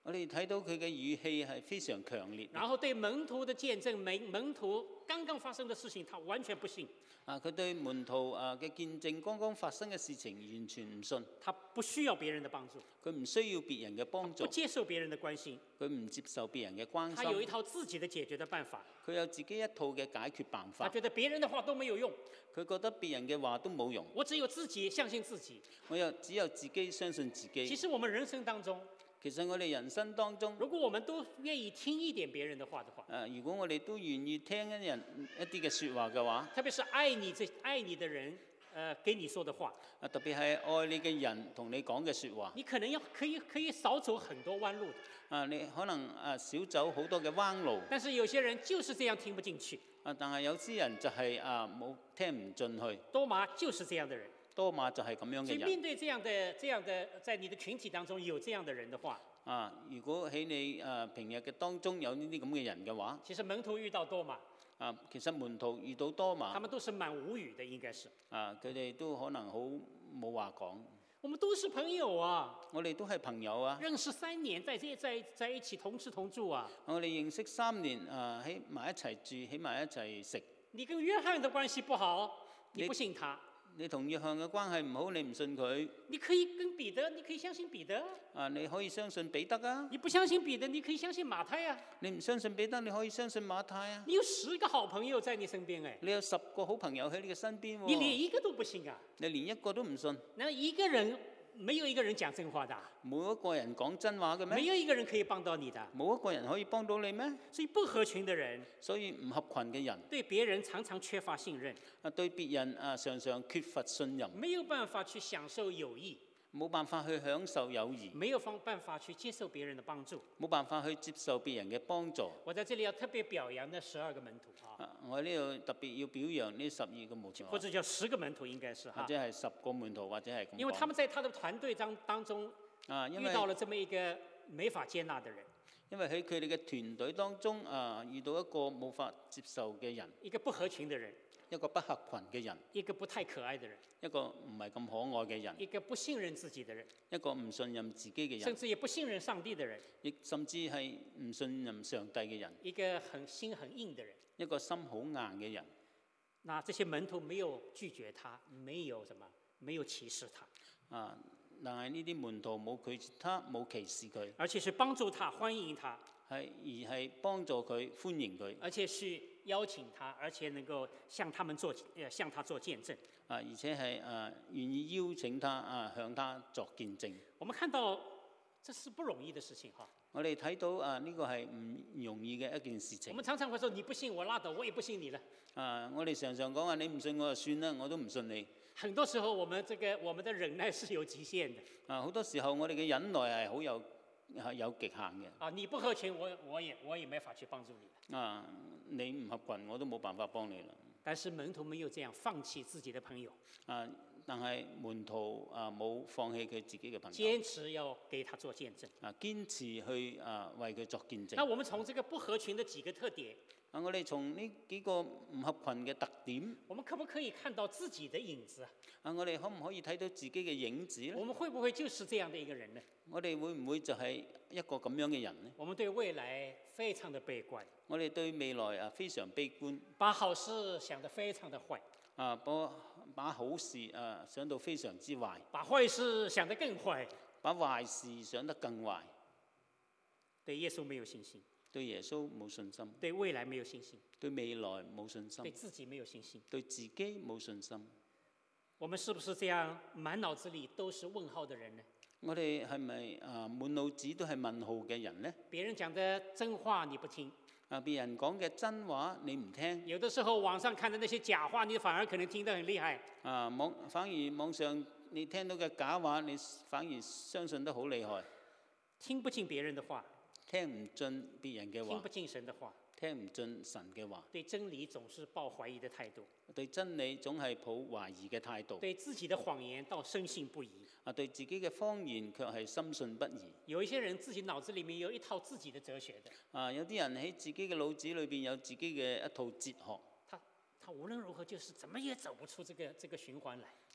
我哋睇到佢嘅語氣係非常強烈。 然後對門徒的見證，門門徒剛剛發生的事情，他完全不信。 啊，佢對門徒啊嘅見證剛剛發生嘅事情完全唔信。 他不需要別人的幫助。 佢唔需要別人嘅幫助。 不接受別人的關心。 佢唔接受別人嘅關心。 他有一套自己的解決的辦法。 佢有自己一套嘅解決辦法。 他覺得別人的話都沒有用。 佢覺得別人嘅話都冇用。 我只有自己相信自己。 我又只有自己相信自己。 其實我們人生當中， 其實我哋人生當中， 如果我們都願意聽一點別人的話的話， 誒，如果我哋都願意聽一人一啲嘅説話嘅話， 特別是愛你這愛你的人，呃，給你說的話， 啊，特別係愛你嘅人同你講嘅説話， 你可能要可以可以少走很多彎路的， 啊，你可能啊少走好多嘅彎路， 但是有些人就是這樣聽不進去， 啊，但係有啲人就係啊冇聽唔進去， 多馬就是這樣的人， 多馬就係咁樣嘅人。 所以面對這樣的這樣的，在你的群體當中有這樣的人的話， 啊，如果喺你誒平日嘅當中有呢啲咁嘅人嘅話， 其實門徒遇到多馬， 啊，其實門徒遇到多馬， 他們都是蠻無語的，應該是。 啊，佢哋都可能好冇話講。 我們都是朋友啊， 我哋都係朋友啊， 認識三年，在這在在一起同吃同住啊。 我哋認識三年，啊喺埋一齊住，喺埋一齊食。 你跟約翰的關係不好，你不信他。 你同約翰嘅關係唔好，你唔信佢。 你可以跟彼得，你可以相信彼得。 啊，你可以相信彼得啊。 你不相信彼得，你可以相信馬太啊。 你唔相信彼得，你可以相信馬太啊。 你有十個好朋友在你身邊誒。 你有十個好朋友喺你嘅身邊喎。 你連一個都不信啊？ 你連一個都唔信。 那一個人，沒有一個人講真話的。 冇一個人講真話嘅咩？ 沒有一個人可以幫到你的。 冇一個人可以幫到你咩？ 所以不合群的人， 所以唔合群嘅人， 對別人常常缺乏信任。 啊，對別人啊常常缺乏信任， 沒有辦法去享受友誼， 冇辦法去享受友誼， 沒有方辦法去接受別人的幫助， 冇辦法去接受別人嘅幫助。 我在這裡要特別表揚那十二個門徒啊！ 啊，我呢度特別要表揚呢十二個門徒， 或者叫十個門徒，應該是哈， 或者係十個門徒，或者係咁講。 因為他們在他的團隊當當中啊，因為遇到了這麼一個沒法接納的人， 因為喺佢哋嘅團隊當中啊，遇到一個冇法接受嘅人， 一個不合群的人， 一個不合群嘅人， 一個不太可愛的人， 一個唔係咁可愛嘅人， 一個不信任自己的人， 一個唔信任自己嘅人， 甚至也不信任上帝的人， 亦甚至係唔信任上帝嘅人， 一個很心很硬的人， 一個心好硬嘅人。 那這些門徒沒有拒絕他，沒有什麼，沒有歧視他。 啊，但係呢啲門徒冇拒絕他，冇歧視佢， 而且是幫助他、歡迎他， 係而係幫助佢、歡迎佢， 而且是邀請他，而且能夠向他們做，呃，向他做見證。 啊，而且係啊願意邀請他啊向他作見證。 我們看到這是不容易的事情哈。 我哋睇到啊呢個係唔容易嘅一件事情。 我們常常會說你不信我拉倒，我也不信你了。 啊，我哋常常講話你唔信我就算啦，我都唔信你。 很多時候我們這個我們的忍耐是有極限的。 啊，好多時候我哋嘅忍耐係好有係有極限嘅。 啊，你不合群，我我也我也沒法去幫助你。 啊，你唔合群，我都冇辦法幫你啦。 但是門徒沒有這樣放棄自己的朋友。 啊，但係門徒啊冇放棄佢自己嘅朋友。 堅持要給他做見證。 啊，堅持去啊為佢作見證。 那我們從這個不合群的幾個特點。 啊！我哋從呢幾個唔合群嘅特點， 我們可不可以看到自己的影子啊？ 啊！我哋可唔可以睇到自己嘅影子咧？ 我們會不會就是這樣的一個人呢？ 我哋會唔會就係一個咁樣嘅人呢？ 我們對未來非常的悲觀。 我哋對未來啊非常悲觀， 把好事想得非常的壞。 啊，把把好事啊想到非常之壞， 把壞事想得更壞， 把壞事想得更壞。 對耶穌沒有信心。 對耶穌冇信心， 對未來沒有信心， 對未來冇信心， 對自己沒有信心， 對自己冇信心。 我們是不是這樣滿腦子裡都是問號的人呢？ 我哋係咪啊滿腦子都係問號嘅人呢？ 別人講的真話你不聽， 啊別人講嘅真話你唔聽。 有的時候網上看的那些假話，你反而可能聽得很厲害。 啊網反而網上你聽到嘅假話，你反而相信得好厲害。 聽不進別人的話。 聽唔進別人嘅話， 聽不進神的話， 聽唔進神嘅話， 對真理總是抱懷疑的態度， 對真理總係抱懷疑嘅態度， 對自己的謊言倒深信不疑， 啊對自己嘅謊言卻係深信不疑。 有一些人自己腦子裡面有一套自己的哲學的， 啊有啲人喺自己嘅腦子裏邊有自己嘅一套哲學， 他他無論如何就是怎麼也走不出這個這個循環來。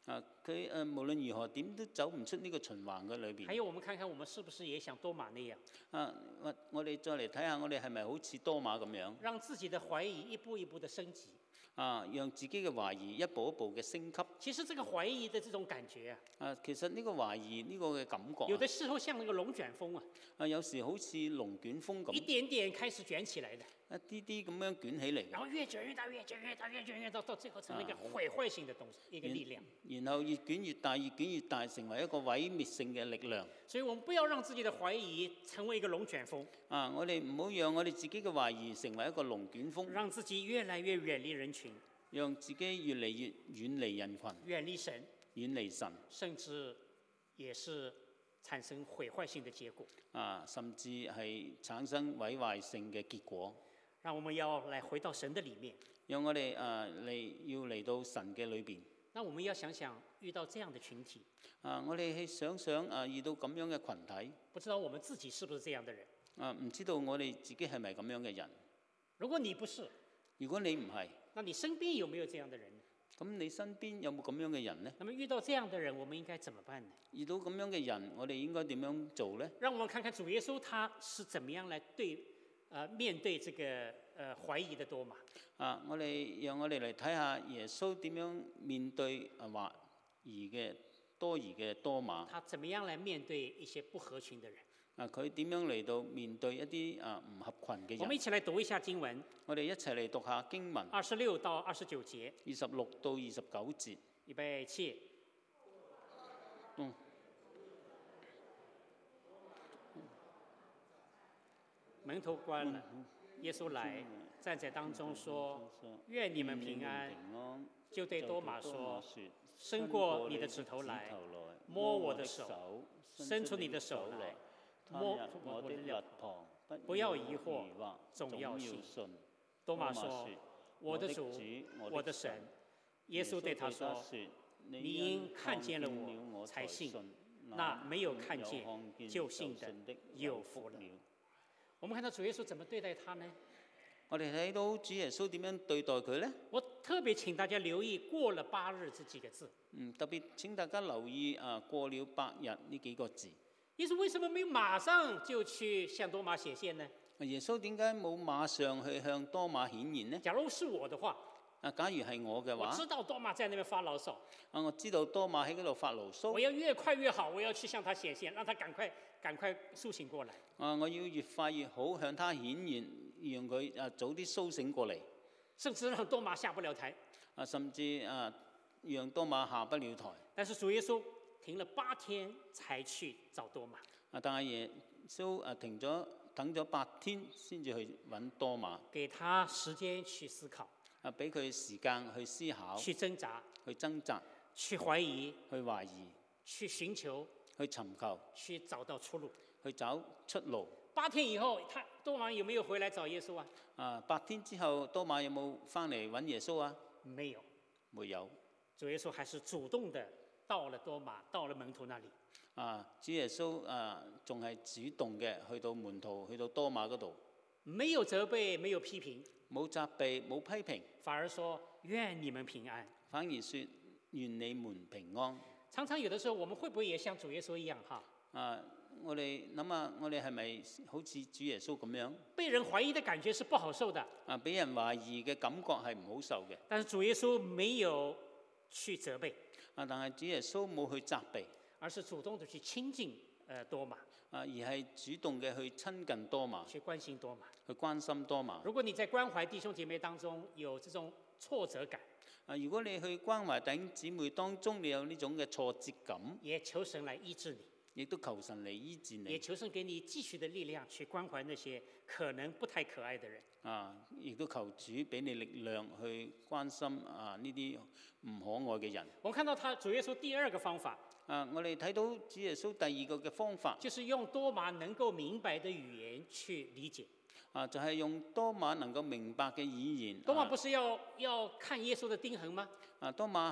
啊，佢誒無論如何點都走唔出呢個循環嘅裏邊。 還有，我們看看我們是不是也像多馬那樣？ 啊，我我哋再嚟睇下，我哋係咪好似多馬咁樣？ 讓自己的懷疑一步一步的升級。 啊，讓自己嘅懷疑一步一步嘅升級。 其實這個懷疑的這種感覺啊， 啊，其實呢個懷疑呢個嘅感覺、啊， 有的時候像那個龍捲風啊， 啊，有時好似龍捲風咁， 一點點開始捲起來的， 一啲啲咁樣捲起嚟， 然後越捲越大，越捲越大，越捲越大，到最後成為一個毀壞性的東西，啊、一個力量。 然後越捲越大，越捲越大，成為一個毀滅性嘅力量。 所以我們不要讓自己的懷疑成為一個龍捲風。 啊，我哋唔好讓我哋自己嘅懷疑成為一個龍捲風， 讓自己越來越遠離人群。 讓自己越嚟越遠離人群， 遠離神， 遠離神， 甚至也是產生毀壞性的結果。 啊，甚至係產生毀壞性嘅結果。 讓我們要來回到神的裡面。 讓我哋啊嚟要嚟到神嘅裏邊。 那我們要想想遇到這樣的群體。 啊，我哋去想想啊，遇到咁樣嘅群體。 不知道我們自己是不是這樣的人？ 啊，唔知道我哋自己係咪咁樣嘅人？ 如果你不是， 如果你唔係， 那你身邊有沒有這樣的人？ 咁你身邊有冇咁樣嘅人呢？ 那麼遇到這樣的人，我們應該怎麼辦呢？ 遇到咁樣嘅人，我哋應該點樣做呢？ 讓我們看看主耶穌他是怎麼樣來對，呃，面對這個呃懷疑的多馬。 啊，我哋讓我哋嚟睇下耶穌點樣面對啊懷疑嘅多疑嘅多馬。 他怎麼樣來面對一些不合群的人？ 啊！佢點樣嚟到面對一啲啊唔合群嘅人？ 我們一起來讀一下經文。 我哋一齊嚟讀下經文。 二十六到二十九節。 二十六到二十九節。 預備起。 嗯。 門徒關了，耶穌來站在當中說：願你們平安。就對多馬說：伸過你的指頭來，摸我的手，伸出你的手來。摸我的臉龐，不要疑惑，總要信。多馬說：我的主，我的神。耶穌對他說：你因看見了我才信，那沒有看見就信的有福了。我們看到主耶穌怎麼對待他呢？ 我哋睇到主耶穌點樣對待佢呢？ 我特別請大家留意過了八日這幾個字。 嗯，特別請大家留意啊，過了八日呢幾個字。 耶穌為什麼沒有馬上就去向多馬顯現呢？ 耶穌點解冇馬上去向多馬顯現呢？ 假如是我的話， 啊，假如係我嘅話， 我知道多馬在那邊發牢騷。 啊，我知道多馬喺嗰度發牢騷。 我要越快越好，我要去向他顯現，讓他趕快趕快甦醒過來。 啊，我要越快越好向他顯現，讓佢啊早啲甦醒過嚟。 甚至讓多馬下不了台。 啊，甚至啊，讓多馬下不了台。 但是主耶穌停了八天才去找多馬。 啊，但係耶穌啊停咗等咗八天先至去揾多馬， 給他時間去思考。 啊，俾佢時間去思考， 去掙扎， 去掙扎， 去懷疑， 去懷疑， 去尋求， 去尋求， 去找到出路， 去找出路。 八天以後，他多馬有沒有回來找耶穌啊？ 啊，八天之後，多馬有冇翻嚟揾耶穌啊？ 沒有， 沒有。 主耶穌還是主動的到了多馬，到了門徒那裡。 啊，主耶穌啊，仲係主動嘅去到門徒，去到多馬嗰度。 沒有責備，沒有批評。 冇責備，冇批評， 反而說願你們平安。 反而說願你們平安。 常常有的時候，我們會不會也像主耶穌一樣哈？ 啊，我哋諗下，我哋係咪好似主耶穌咁樣？ 被人懷疑的感覺是不好受的。 啊，俾人懷疑嘅感覺係唔好受嘅。 但是主耶穌沒有去責備。 啊，但係主耶穌冇去責備， 而是主動的去親近呃多馬。 啊，而係主動嘅去親近多馬， 去關心多馬， 去關心多馬。 如果你在關懷弟兄姐妹當中有這種挫折感， 啊，如果你去關懷弟兄姊妹當中，你有呢種嘅挫折感， 也求神來醫治你， 亦都求神嚟醫治你， 也求神給你繼續的力量去關懷那些可能不太可愛的人。 啊，亦都求主俾你力量去關心啊呢啲唔可愛嘅人。 我看到他主耶穌第二個方法。 啊！我哋睇到主耶穌第二個嘅方法， 就是用多馬能夠明白的語言去理解。 啊，就係、是、用多馬能夠明白嘅語言。 多馬不是要、啊、要看耶穌的釘痕嗎？ 啊，多馬係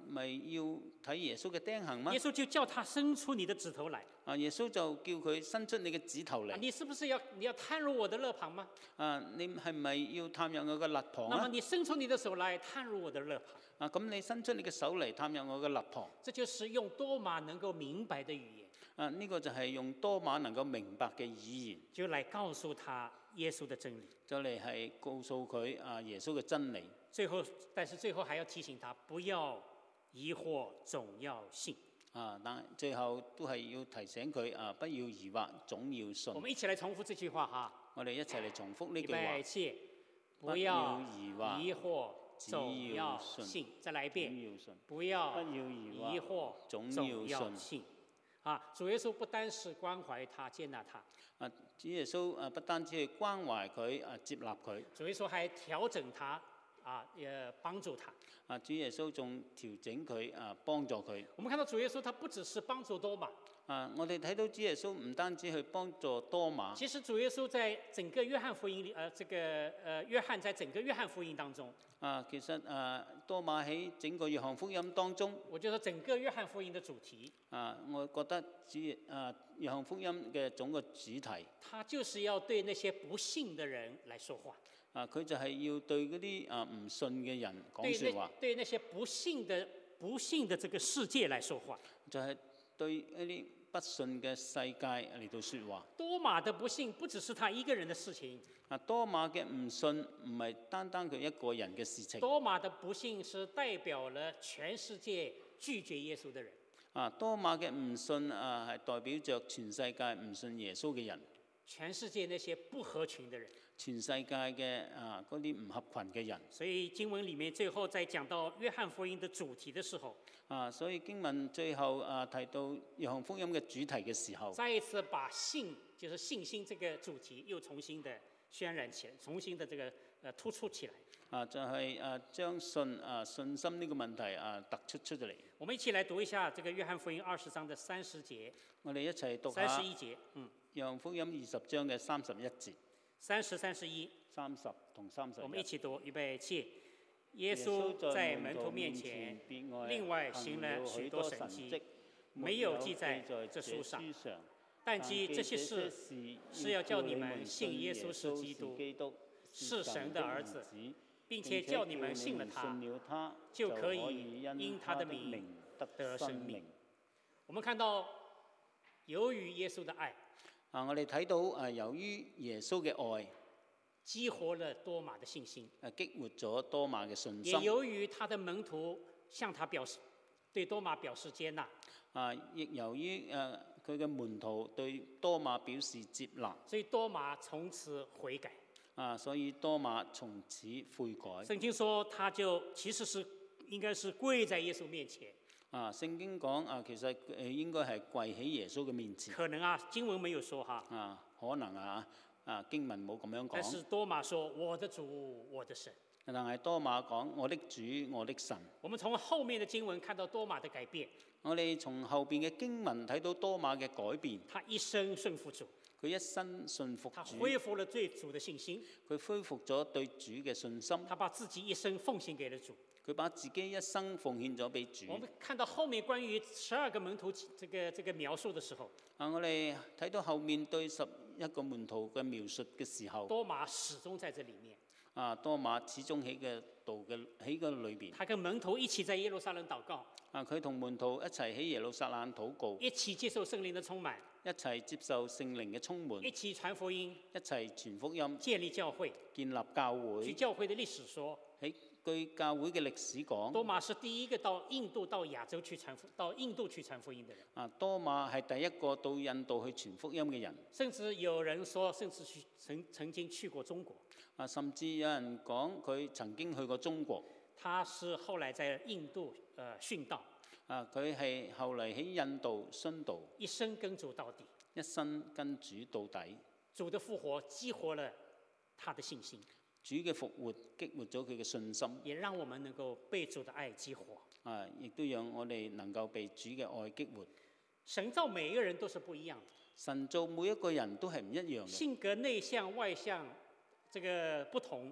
咪要睇耶穌嘅釘痕嗎？ 耶穌就叫他伸出你的指頭來。 啊，耶穌就叫佢伸出你嘅指頭嚟。 你是不是要你要探入我的肋旁嗎？ 啊，你係咪要探入我嘅肋旁啊？ 那麼你伸出你的手來探入我的肋旁。 啊，咁你伸出你嘅手嚟探入我嘅肋旁。 這就是用多馬能夠明白的語言。 啊，呢、這個就係用多馬能夠明白嘅語言， 就嚟告訴他耶穌的真理。 就嚟係告訴佢啊耶穌嘅真理。 最後，但是最後還要提醒他，不要疑惑，總要信。 啊，但最後都係要提醒佢啊，不要疑惑，總要信。 我們一起來重複這句話哈。 我哋一齊嚟重複呢句話。 預備起，不要疑惑，總要信。再來一遍，不要疑惑，總要信。啊，主耶穌不單是關懷他、接納他。 啊，主耶穌啊，不單止去關懷佢啊，接納佢。 主耶穌還調整他。啊，也幫助他。 啊，主耶穌仲調整佢啊，幫助佢。 我們看到主耶穌，他不只是幫助多馬。 啊，我哋睇到主耶穌唔單止去幫助多馬。 其實主耶穌在整個約翰福音裏，呃，這個呃，約翰在整個約翰福音當中。 啊，其實啊，多馬喺整個約翰福音當中。 我覺得整個約翰福音的主題。 啊，我覺得主啊約翰福音嘅總個主題。 他就是要對那些不信的人來說話。 啊！佢就係要對嗰啲啊唔信嘅人講説話， 對那些不信的不信的這個世界來說話， 就係對一啲不信嘅世界嚟到説話。 多馬的不信不只是他一個人的事情。 啊，多馬嘅唔信唔係單單佢一個人嘅事情。 多馬的不信是代表了全世界拒絕耶穌的人。 啊，多馬嘅唔信啊係代表着全世界唔信耶穌嘅人。 全世界那些不合群的人。 全世界嘅啊嗰啲唔合群嘅人。 所以經文裡面最後在講到約翰福音的主題的時候， 啊，所以經文最後啊提到約翰福音嘅主題嘅時候， 再一次把信，就是信心這個主題又重新的渲染起來，重新的這個呃突出起來。 啊，就係、是、啊將信啊信心呢個問題啊突出出咗嚟。 我們一起來讀一下這個約翰福音二十章的三十節。 我哋一齊讀下。 三十一節，嗯。 約翰福音二十章嘅三十一節。 三十、三十一。 三十同三十一。 我們一起讀，預備起。耶穌在門徒面前另外行了許多神蹟，沒有記在這書上。但記這些事是要叫你們信耶穌是基督，是神的兒子，並且叫你們信了他，就可以因他的名得生命。我們看到，由於耶穌的愛， 啊，我哋睇到啊，由於耶穌嘅愛， 激活了多馬的信心， 啊，激活咗多馬嘅信心。 也由於他的門徒向他表示，對多馬表示接納。 啊，亦由於誒佢嘅門徒對多馬表示接納， 所以多馬從此悔改。 啊，所以多馬從此悔改。 聖經說，他就其實是應該是跪在耶穌面前。 啊，聖經講啊，其實誒應該係跪喺耶穌嘅面前。 可能啊，經文沒有說哈。 啊，可能啊，啊經文冇咁樣講。 但是多馬說：我的主，我的神。 但係多馬講：我的主，我的神。 我們從後面的經文看到多馬的改變。 我哋從後邊嘅經文睇到多馬嘅改變。 他一生順服主。 佢一生順服主。 他恢復了對主的信心。 佢恢復咗對主嘅信心。 他把自己一生奉獻給了主。 佢把自己一生奉獻咗俾主。 我們看到後面關於十二個門徒這個這個描述的時候， 啊，我哋睇到後面對十一個門徒嘅描述嘅時候， 多馬始終在這裡面。 啊，多馬始終喺個道嘅喺個裏邊。 他跟門徒一起在耶路撒冷禱告。 啊，佢同門徒一齊喺耶路撒冷禱告。 一起接受聖靈的充滿。 一齊接受聖靈嘅充滿。 一起傳福音。 一齊傳福音。 建立教會。 建立教會。 據教會的歷史說。 喺據教會嘅歷史講， 多馬是第一個到印度到亞洲去傳福到印度去傳福音嘅人。 啊，多馬係第一個到印度去傳福音嘅人。 甚至有人說，甚至去曾曾經去過中國。 啊，甚至有人講佢曾經去過中國。 他是後來在印度呃殉道。 啊，佢係後嚟喺印度殉道。 一生跟主到底。 一生跟主到底。 主的復活激活了他的信心。 主嘅復活激活咗佢嘅信心， 也讓我們能夠被主的愛激活。 啊，亦都讓我哋能夠被主嘅愛激活。 神造每一個人都是不一樣的。 神造每一個人都係唔一樣嘅。 性格內向外向，這個不同。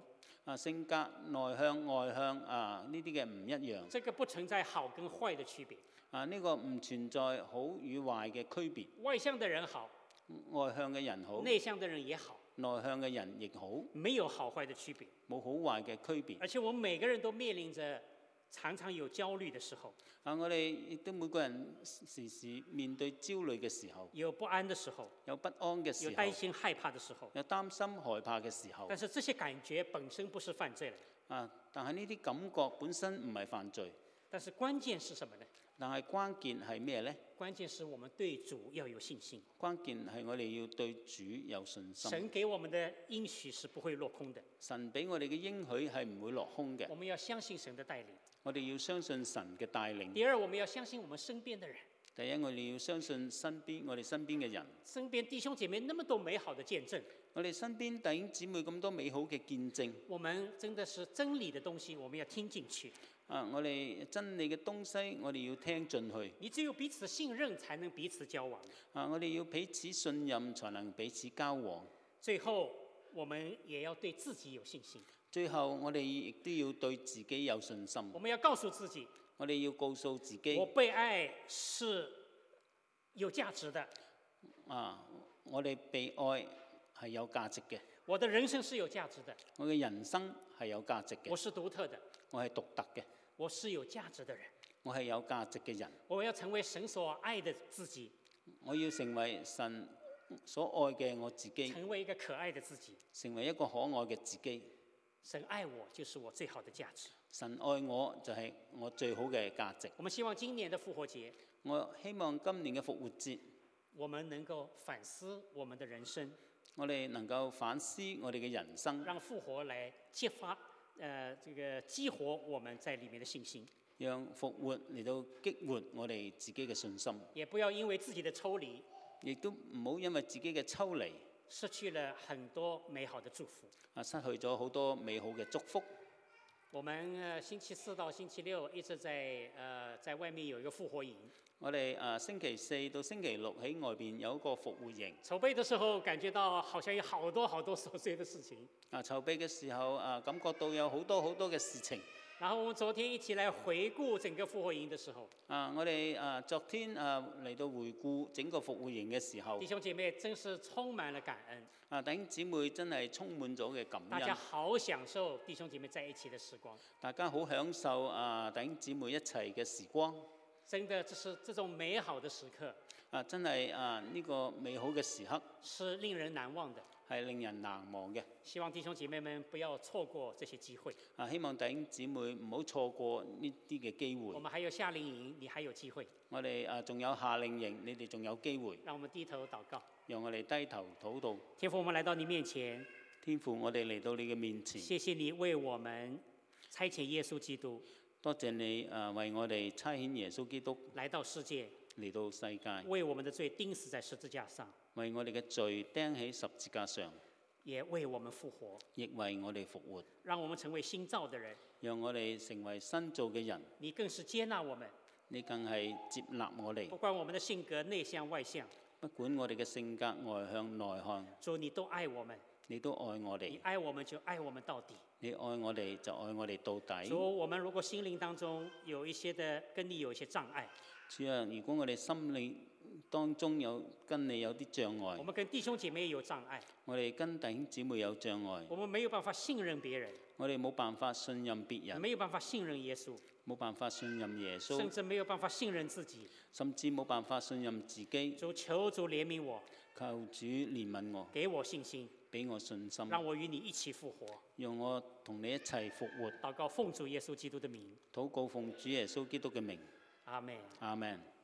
啊性格內向外向啊呢啲嘅唔一樣。 這個不存在好跟壞的區別。 啊呢、這個唔存在好與壞嘅區別。 外向的人好， 外向嘅人好， 內向的人也好， 內向嘅人亦好， 沒有好壞的區別， 冇好壞嘅區別。 而且我們每個人都面臨着常常有焦慮的時候。 啊，我哋亦都每個人時時面對焦慮嘅時候， 有不安的時候， 有不安嘅時候， 有擔心害怕的時候， 有擔心害怕嘅時候。 但是這些感覺本身不是犯罪嚟。 啊，但係呢啲感覺本身唔係犯罪。 但是關鍵是什麼呢？ 但係關鍵係咩呢？ 關鍵是我們對主要有信心。 關鍵係我哋要對主有信心。 神給我們的應許是不會落空的。 神俾我哋嘅應許係唔會落空嘅。 我們要相信神的帶領。 我哋要相信神嘅帶領。 第二，我們要相信我們身邊的人。 第一，我哋要相信身邊我哋身邊嘅人。 身邊弟兄姐妹那麼多美好的見證。 我哋身邊弟兄姊妹咁多美好嘅見證。 我們真的是真理的東西，我們要聽進去。 啊！我哋真理嘅東西，我哋要聽進去。 你只有彼此信任，才能彼此交往。 啊！我哋要彼此信任，才能彼此交往。 最後，我們也要對自己有信心。 最後，我哋亦都要對自己有信心。 我們要告訴自己， 我哋要告訴自己， 我被愛是有價值的。 啊！我哋被愛係有價值嘅。 我的人生是有價值的。 我嘅人生係有價值嘅。 我是獨特的。 我係獨特嘅。 我是有價值的人。 我係有價值嘅人。 我要成為神所愛的自己。 我要成為神所愛嘅我自己。 成為一個可愛的自己。 成為一個可愛嘅自己。 神愛我就是我最好的價值。 神愛我就係我最好嘅價值。 我們希望今年的復活節， 我希望今年嘅復活節， 我們能夠反思我們的人生。 我哋能夠反思我哋嘅人生。 讓復活來激發。呃，這個激活我們在裡面的信心， 讓復活嚟到激活我哋自己嘅信心。 也不要因為自己的抽離， 亦都唔好因為自己嘅抽離， 失去了很多美好的祝福。 啊，失去咗好多美好嘅祝福。 我們呃星期四到星期六一直在呃在外面有一個復活營。 我哋啊星期四到星期六喺外邊有一個復活營。 籌備的時候感覺到好像有好多好多瑣碎的事情。 啊，籌備嘅時候啊，感覺到有好多好多嘅事情。 然後我們昨天一起來回顧整個復活營的時候， 啊，我哋啊昨天啊嚟到回顧整個復活營嘅時候， 弟兄姐妹真是充滿了感恩。 啊，弟兄姊妹真係充滿咗嘅感恩。 大家好享受弟兄姐妹在一起的時光。 大家好享受啊弟兄姊妹一齊嘅時光。 真的，這是這種美好的時刻。 啊，真係啊呢個美好嘅時刻， 是令人難忘的， 係令人難忘嘅。 希望弟兄姐妹們不要錯過這些機會。 啊，希望弟兄姊妹唔好錯過呢啲嘅機會。 我們還有夏令營，你還有機會。 我哋啊仲有夏令營，你哋仲有機會。 讓我們低頭禱告。 讓我哋低頭禱告。 天父，我們來到你面前。 天父，我哋嚟到你嘅面前。 謝謝你為我們差遣耶穌基督。 多謝你啊，為我哋差遣耶穌基督來到世界， 嚟到世界， 為我們的罪釘死在十字架上， 為我哋嘅罪釘喺十字架上， 也為我們復活， 亦為我哋復活， 讓我們成為新造的人， 讓我哋成為新造嘅人。 你更是接納我們， 你更係接納我哋， 不管我們的性格內向外向， 不管我哋嘅性格外向內向， 主你都愛我們， 你都愛我哋， 你愛我們就愛我們到底。 你愛我哋就愛我哋到底。 主，我們如果心靈當中有一些的跟你有一些障礙， 主啊，如果我哋心理當中有跟你有啲障礙， 我們跟弟兄姐妹有障礙， 我哋跟弟兄姊妹有障礙， 我們沒有辦法信任別人， 我哋冇辦法信任別人， 沒有辦法信任耶穌， 冇辦法信任耶穌， 甚至沒有辦法信任自己， 甚至冇辦法信任自己。 主，求主憐憫我， 求主憐憫我， 給我信心， 俾我信心， 讓我與你一起復活， 讓我同你一齊復活。 禱告奉主耶穌基督的名， 禱告奉主耶穌基督嘅名， 阿門。 阿門。